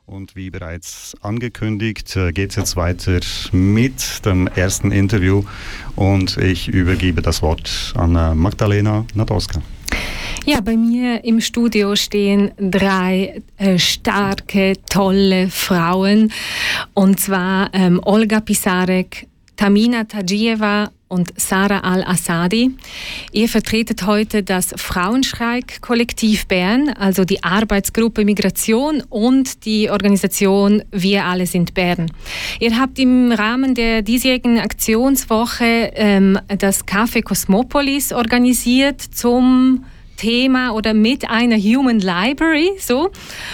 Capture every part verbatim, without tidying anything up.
Und wie bereits angekündigt, geht es jetzt weiter mit dem ersten Interview und ich übergebe das Wort an Magdalena Nadolska. Ja, bei mir im Studio stehen drei äh, starke, tolle Frauen, und zwar ähm, Olga Pisarek, Tamina Tagieva und Sarah Al-Assadi. Ihr vertretet heute das Frauenstreik-Kollektiv Bern, also die Arbeitsgruppe Migration und die Organisation Wir alle sind Bern. Ihr habt im Rahmen der diesjährigen Aktionswoche ähm, das Café Cosmopolis organisiert zum Thema oder mit einer Human Library. So.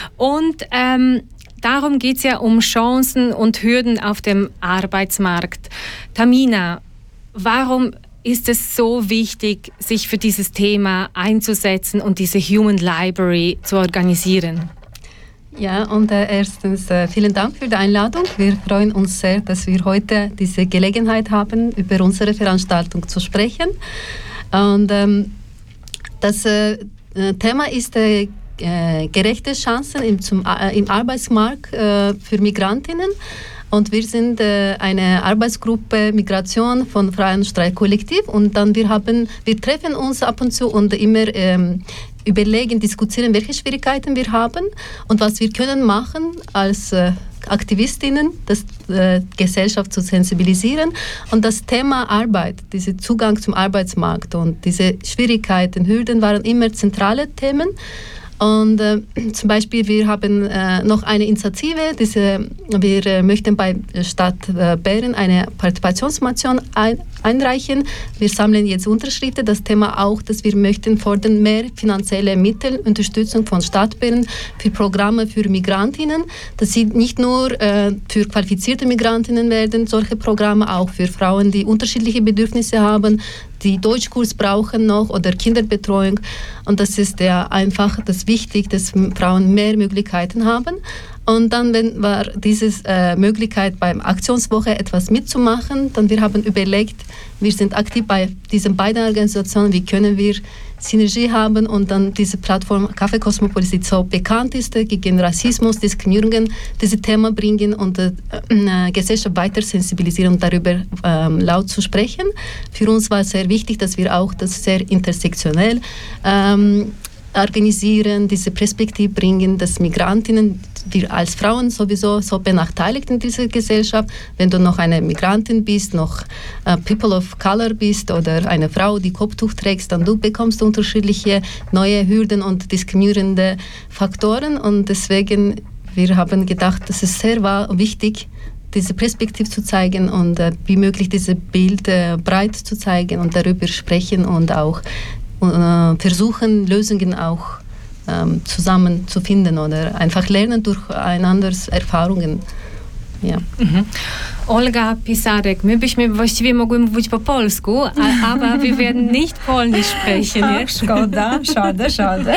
Und ähm, darum geht es ja um Chancen und Hürden auf dem Arbeitsmarkt. Tamina, warum ist es so wichtig, sich für dieses Thema einzusetzen und diese Human Library zu organisieren? Ja, und äh, erstens äh, vielen Dank für die Einladung. Wir freuen uns sehr, dass wir heute diese Gelegenheit haben, über unsere Veranstaltung zu sprechen. Und ähm, das äh, Thema ist äh, gerechte Chancen im, zum, äh, im Arbeitsmarkt äh, für Migrantinnen. Und wir sind äh, eine Arbeitsgruppe Migration von Frauenstreik-Kollektiv. Und dann wir haben, wir treffen uns ab und zu und immer ähm, überlegen, diskutieren, welche Schwierigkeiten wir haben und was wir können machen als äh, Aktivistinnen, das äh, Gesellschaft zu sensibilisieren. Und das Thema Arbeit, dieser Zugang zum Arbeitsmarkt und diese Schwierigkeiten, Hürden waren immer zentrale Themen. Und äh, zum Beispiel, wir haben äh, noch eine Initiative, diese, wir äh, möchten bei Stadt äh, Bern eine Partizipationsmotion ein, einreichen. Wir sammeln jetzt Unterschriften. Das Thema auch, dass wir möchten fordern mehr finanzielle Mittel, Unterstützung von Stadt Bern für Programme für Migrantinnen. Das sind nicht nur äh, für qualifizierte Migrantinnen werden solche Programme, auch für Frauen, die unterschiedliche Bedürfnisse haben, die Deutschkurs brauchen noch oder Kinderbetreuung. Und das ist ja einfach das wichtig, dass Frauen mehr Möglichkeiten haben. Und dann, wenn war diese äh, Möglichkeit beim Aktionswoche etwas mitzumachen, dann wir haben überlegt, wir sind aktiv bei diesen beiden Organisationen, wie können wir Synergie haben und dann diese Plattform Café Cosmopolis, die so bekannt ist, gegen Rassismus, Diskriminierungen, diese Themen bringen und äh, äh, Gesellschaft weiter sensibilisieren und darüber äh, laut zu sprechen. Für uns war es sehr wichtig, dass wir auch das sehr intersektionell ähm, organisieren, diese Perspektive bringen, dass Migrantinnen, wir als Frauen sowieso so benachteiligt in dieser Gesellschaft, wenn du noch eine Migrantin bist, noch uh, People of Color bist oder eine Frau, die Kopftuch trägst, dann du bekommst unterschiedliche neue Hürden und diskriminierende Faktoren und deswegen, wir haben gedacht, das ist sehr wichtig, diese Perspektive zu zeigen und uh, wie möglich dieses Bild uh, breit zu zeigen und darüber sprechen und auch versuchen, Lösungen auch ähm, zusammen zu finden oder einfach lernen durch einanders Erfahrungen. Ja. Mhm. Olga Pisarek, my byśmy właściwie mogły mówić po polsku, a, aber wir werden nicht polnisch sprechen. Ach, szkoda, schade, schade.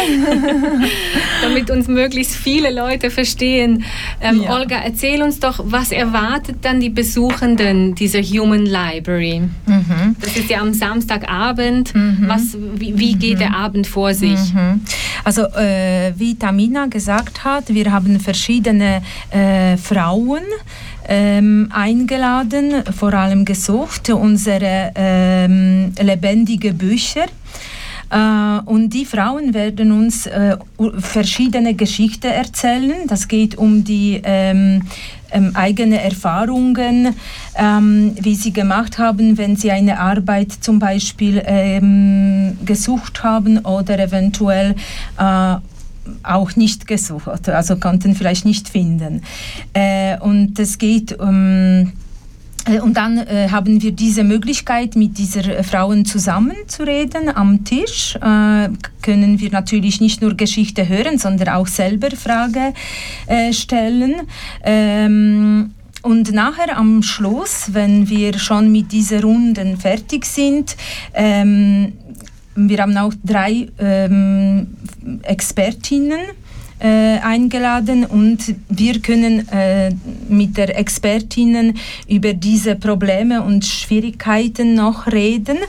Damit uns möglichst viele Leute verstehen. Ähm, ja. Olga, erzähl uns doch, was erwartet dann die Besuchenden dieser Human Library? Mhm. Das ist ja am Samstagabend. Mhm. Was, wie, wie geht mhm. der Abend vor sich? Mhm. Also, äh, wie Tamina gesagt hat, wir haben verschiedene äh, Frauen Ähm, eingeladen, vor allem gesucht, unsere ähm, lebendige Bücher. Äh, und die Frauen werden uns äh, verschiedene Geschichten erzählen. Das geht um die ähm, ähm, eigene Erfahrungen, ähm, wie sie gemacht haben, wenn sie eine Arbeit zum Beispiel ähm, gesucht haben oder eventuell äh, auch nicht gesucht, also konnten vielleicht nicht finden. Äh, und es geht um, äh, und dann äh, haben wir diese Möglichkeit, mit diesen äh, Frauen zusammen zu reden am Tisch. Äh, können wir natürlich nicht nur Geschichte hören, sondern auch selber Fragen äh, stellen. Ähm, Und nachher am Schluss, wenn wir schon mit dieser Runden fertig sind, ähm, wir haben auch drei ähm, Expertinnen äh, eingeladen und wir können äh, mit der Expertinnen über diese Probleme und Schwierigkeiten noch reden.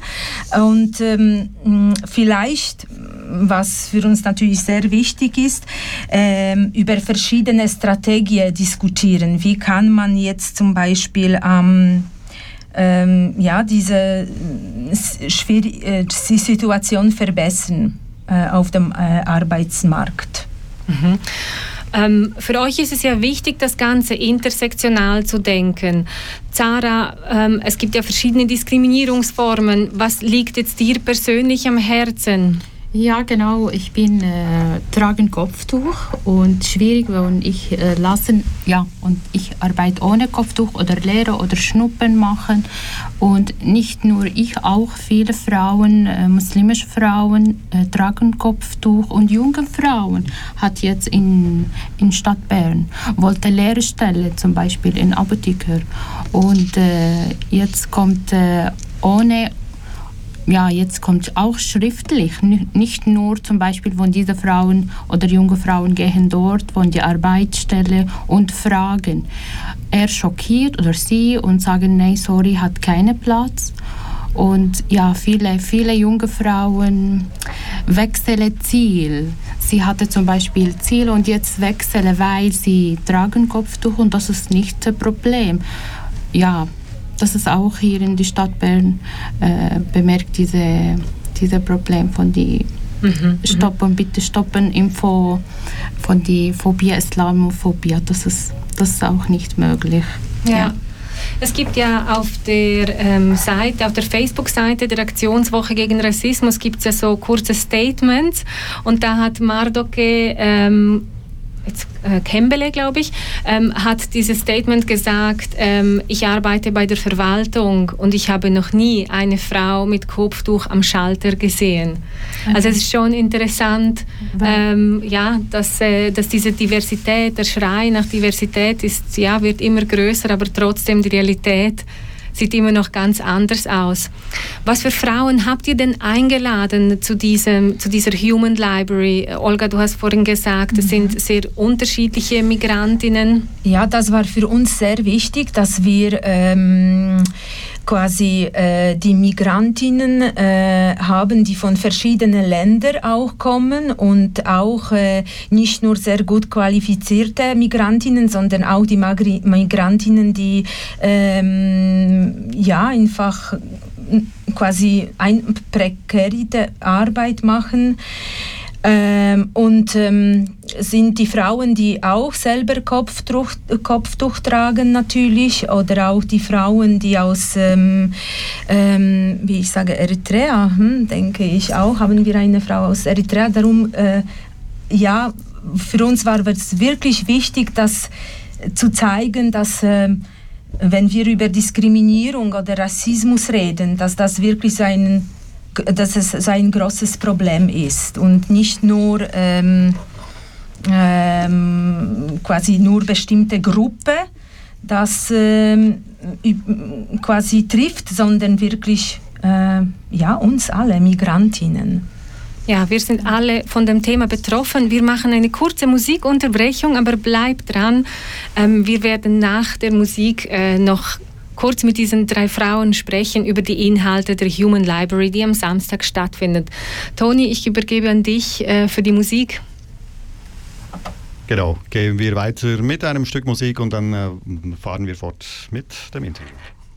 Und ähm, vielleicht, was für uns natürlich sehr wichtig ist, ähm, über verschiedene Strategien diskutieren. Wie kann man jetzt zum Beispiel ähm, ähm, ja, diese schwierig, äh, die Situation verbessern äh, auf dem äh, Arbeitsmarkt? Mhm. Ähm, für euch ist es ja wichtig, das Ganze intersektional zu denken. Zara, ähm, es gibt ja verschiedene Diskriminierungsformen. Was liegt jetzt dir persönlich am Herzen? Ja, genau. Ich bin äh, trage ein Kopftuch und schwierig, wenn ich äh, lassen, ja, und ich arbeite ohne Kopftuch oder lehre oder Schnuppen machen und nicht nur ich, auch viele Frauen, äh, muslimische Frauen äh, tragen Kopftuch und junge Frauen hat jetzt in in Stadt Bern wollte Lehrstelle zum Beispiel in Apotheker und äh, jetzt kommt äh, ohne Ja, jetzt kommt auch schriftlich, nicht nur zum Beispiel von diese Frauen oder junge Frauen gehen dort von der Arbeitsstelle und fragen. Er schockiert oder sie und sagen, nein, sorry, hat keinen Platz. Und ja, viele, viele junge Frauen wechseln Ziel. Sie hatte zum Beispiel Ziel und jetzt wechseln, weil sie tragen Kopftuch und das ist nicht das Problem. Ja, das ist auch hier in der Stadt Bern äh, bemerkt, diese, diese Problem von die mhm, Stoppen, bitte stoppen, Info von die Phobie, Islamophobie, das ist, das ist auch nicht möglich. Ja. Ja. Es gibt ja auf der ähm, Seite, auf der Facebook-Seite der Aktionswoche gegen Rassismus gibt es ja so kurze Statements und da hat Mardoke ähm, Jetzt, äh, Kembele, glaube ich, ähm, hat dieses Statement gesagt, ähm, ich arbeite bei der Verwaltung und ich habe noch nie eine Frau mit Kopftuch am Schalter gesehen. Mhm. Also es ist schon interessant, ähm, ja, dass, äh, dass diese Diversität, der Schrei nach Diversität ist, ja, wird immer größer, aber trotzdem die Realität sieht immer noch ganz anders aus. Was für Frauen habt ihr denn eingeladen zu, diesem, zu dieser Human Library? Olga, du hast vorhin gesagt, es mhm. sind sehr unterschiedliche Migrantinnen. Ja, das war für uns sehr wichtig, dass wir ähm, quasi äh, die Migrantinnen äh, haben, die von verschiedenen Ländern auch kommen und auch äh, nicht nur sehr gut qualifizierte Migrantinnen, sondern auch die Magri- Migrantinnen, die ähm, ja einfach quasi eine prekäre Arbeit machen. Ähm, und ähm, sind die Frauen, die auch selber Kopftuch, Kopftuch tragen natürlich, oder auch die Frauen, die aus, ähm, ähm, wie ich sage, Eritrea, hm, denke ich auch, haben wir eine Frau aus Eritrea. Darum, äh, ja, für uns war es wirklich wichtig, das zu zeigen, dass äh, wenn wir über Diskriminierung oder Rassismus reden, dass das wirklich so ein dass es so ein großes Problem ist und nicht nur ähm, ähm, quasi nur bestimmte Gruppe das ähm, quasi trifft, sondern wirklich äh, ja, uns alle Migrantinnen. Ja, wir sind alle von dem Thema betroffen. Wir machen eine kurze Musikunterbrechung, aber bleibt dran. Ähm, wir werden nach der Musik äh, noch kurz mit diesen drei Frauen sprechen über die Inhalte der Human Library, die am Samstag stattfindet. Toni, ich übergebe an dich äh, für die Musik. Genau, gehen wir weiter mit einem Stück Musik und dann äh, fahren wir fort mit dem Interview.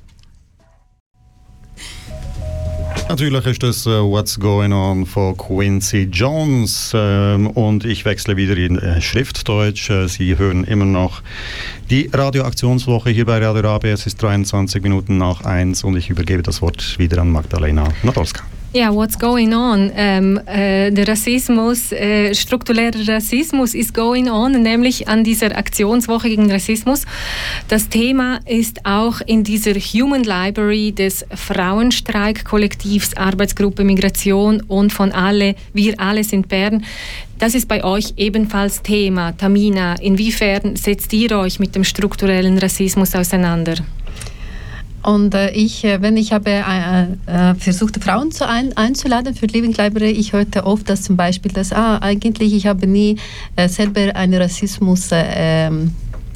Natürlich ist das uh, What's Going On von Quincy Jones ähm, und ich wechsle wieder in äh, Schriftdeutsch. Äh, Sie hören immer noch die Radioaktionswoche hier bei Radio Rabia. Es ist dreiundzwanzig Minuten nach eins und ich übergebe das Wort wieder an Magdalena Nadolska. Ja, what's going on? Ähm, äh, der Rassismus, äh, struktureller Rassismus ist going on, nämlich an dieser Aktionswoche gegen Rassismus. Das Thema ist auch in dieser Human Library des Frauenstreik-Kollektivs Arbeitsgruppe Migration und von alle, wir alle sind Bern. Das ist bei euch ebenfalls Thema. Tamina, inwiefern setzt ihr euch mit dem strukturellen Rassismus auseinander? Und äh, ich, äh, wenn ich habe äh, äh, versucht, Frauen zu ein, einzuladen für Living Library, ich hörte oft, dass zum Beispiel, dass ah, eigentlich ich habe nie äh, selber einen Rassismus äh,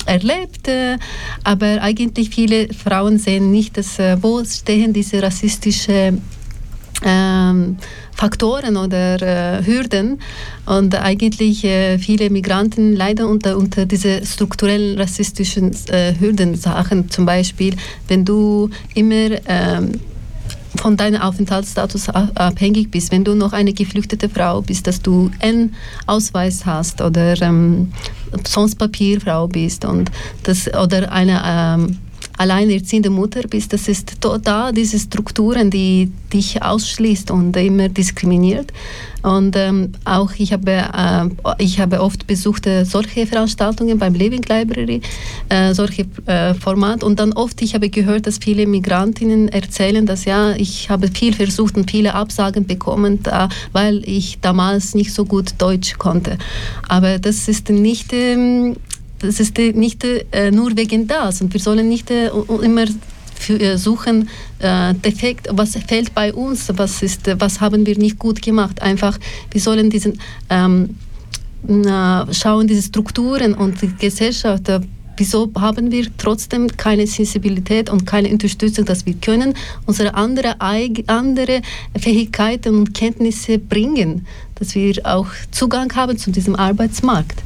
erlebt, äh, aber eigentlich viele Frauen sehen nicht, dass, äh, wo stehen diese rassistischen ähm, Faktoren oder äh, Hürden, und eigentlich äh, viele Migranten leiden unter, unter diese strukturellen rassistischen äh, Hürdensachen, zum Beispiel, wenn du immer ähm, von deinem Aufenthaltsstatus abhängig bist, wenn du noch eine geflüchtete Frau bist, dass du einen Ausweis hast oder ähm, sonst Papierfrau bist und das, oder eine ähm, alleinerziehende Mutter bist, das ist da diese Strukturen, die dich ausschließt und immer diskriminiert. Und ähm, auch ich habe, äh, ich habe oft besucht äh, solche Veranstaltungen beim Living Library, äh, solche äh, Formate, und dann oft ich habe gehört, dass viele Migrantinnen erzählen, dass ja, ich habe viel versucht und viele Absagen bekommen, da, weil ich damals nicht so gut Deutsch konnte. Aber das ist nicht ähm, Das ist nicht äh, nur wegen das, und wir sollen nicht äh, immer für, äh, suchen, äh, defekt, was fehlt bei uns, was, ist, äh, was haben wir nicht gut gemacht. Einfach, wir sollen diesen, ähm, na, schauen, diese Strukturen und die Gesellschaft, äh, wieso haben wir trotzdem keine Sensibilität und keine Unterstützung, dass wir können unsere andere, andere Fähigkeiten und Kenntnisse bringen, dass wir auch Zugang haben zu diesem Arbeitsmarkt.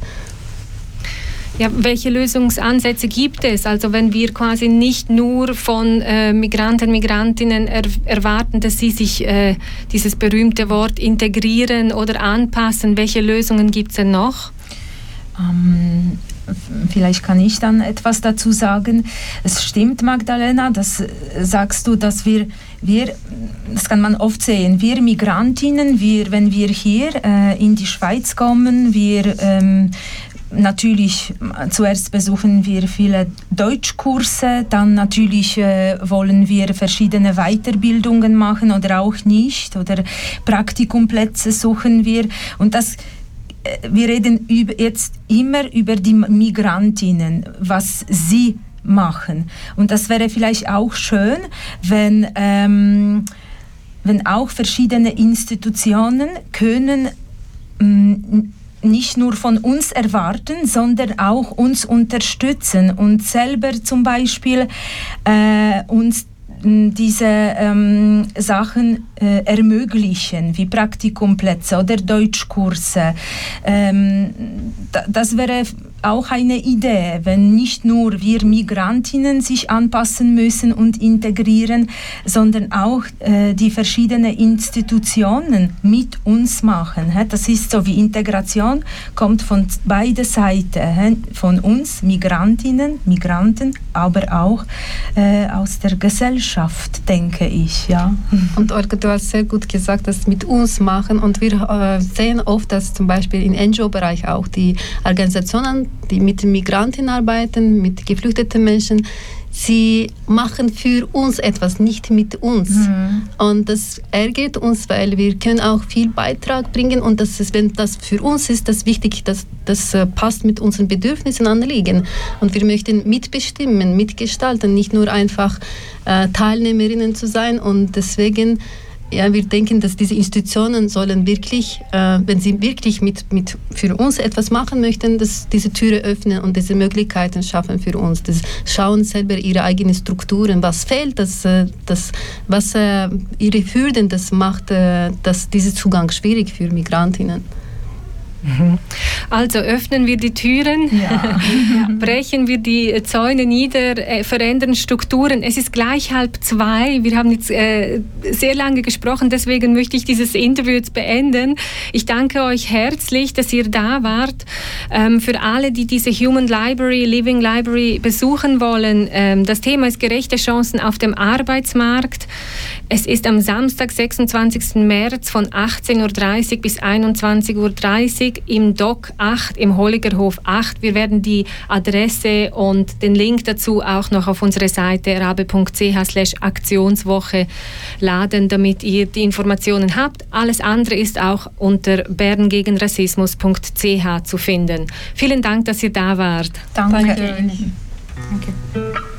Ja, welche Lösungsansätze gibt es? Also wenn wir quasi nicht nur von äh, Migranten, Migrantinnen er, erwarten, dass sie sich äh, dieses berühmte Wort integrieren oder anpassen, welche Lösungen gibt es denn noch? Ähm, vielleicht kann ich dann etwas dazu sagen. Es stimmt, Magdalena, das sagst du, dass wir, wir das kann man oft sehen, wir Migrantinnen, wir, wenn wir hier äh, in die Schweiz kommen, wir ähm, natürlich, zuerst besuchen wir viele Deutschkurse, dann natürlich äh, wollen wir verschiedene Weiterbildungen machen oder auch nicht, oder Praktikumplätze suchen wir, und das, äh, wir reden über, jetzt immer über die Migrantinnen, was sie machen, und das wäre vielleicht auch schön, wenn, ähm, wenn auch verschiedene Institutionen können m, nicht nur von uns erwarten, sondern auch uns unterstützen und selber zum Beispiel äh, uns diese ähm, Sachen äh, ermöglichen, wie Praktikumplätze oder Deutschkurse. Ähm, da, das wäre auch eine Idee, wenn nicht nur wir Migrantinnen sich anpassen müssen und integrieren, sondern auch äh, die verschiedenen Institutionen mit uns machen. He? Das ist so, wie Integration kommt von beiden Seiten, he? Von uns Migrantinnen, Migranten, aber auch äh, aus der Gesellschaft, denke ich. Ja. Und Olga, du hast sehr gut gesagt, dass mit uns machen, und wir äh, sehen oft, dass zum Beispiel im N G O-Bereich auch die Organisationen, die mit Migranten arbeiten, mit geflüchteten Menschen, sie machen für uns etwas, nicht mit uns. Mhm. Und das ärgert uns, weil wir können auch viel Beitrag bringen, und das ist, wenn das für uns ist, das wichtig, dass das äh, passt mit unseren Bedürfnissen, Anliegen. Und wir möchten mitbestimmen, mitgestalten, nicht nur einfach äh, Teilnehmerinnen zu sein, und deswegen ja, wir denken, dass diese Institutionen sollen wirklich, äh, wenn sie wirklich mit, mit für uns etwas machen möchten, dass diese Türe öffnen und diese Möglichkeiten schaffen für uns. Das schauen selber ihre eigenen Strukturen, was fehlt, das, das, was äh, ihre Hürden, das macht äh, das, diesen Zugang schwierig für Migrantinnen. Also öffnen wir die Türen, ja. brechen wir die Zäune nieder, äh, verändern Strukturen. Es ist gleich halb zwei. Wir haben jetzt äh, sehr lange gesprochen, deswegen möchte ich dieses Interview jetzt beenden. Ich danke euch herzlich, dass ihr da wart. Ähm, für alle, die diese Human Library, Living Library besuchen wollen, ähm, das Thema ist gerechte Chancen auf dem Arbeitsmarkt. Es ist am Samstag, sechsundzwanzigsten März von achtzehn Uhr dreißig bis einundzwanzig Uhr dreißig im D O C acht, im Holligerhof acht. Wir werden die Adresse und den Link dazu auch noch auf unsere Seite rabe punkt c h slash aktionswoche laden, damit ihr die Informationen habt. Alles andere ist auch unter berngegenrassismus punkt c h zu finden. Vielen Dank, dass ihr da wart. Danke. Danke. Danke.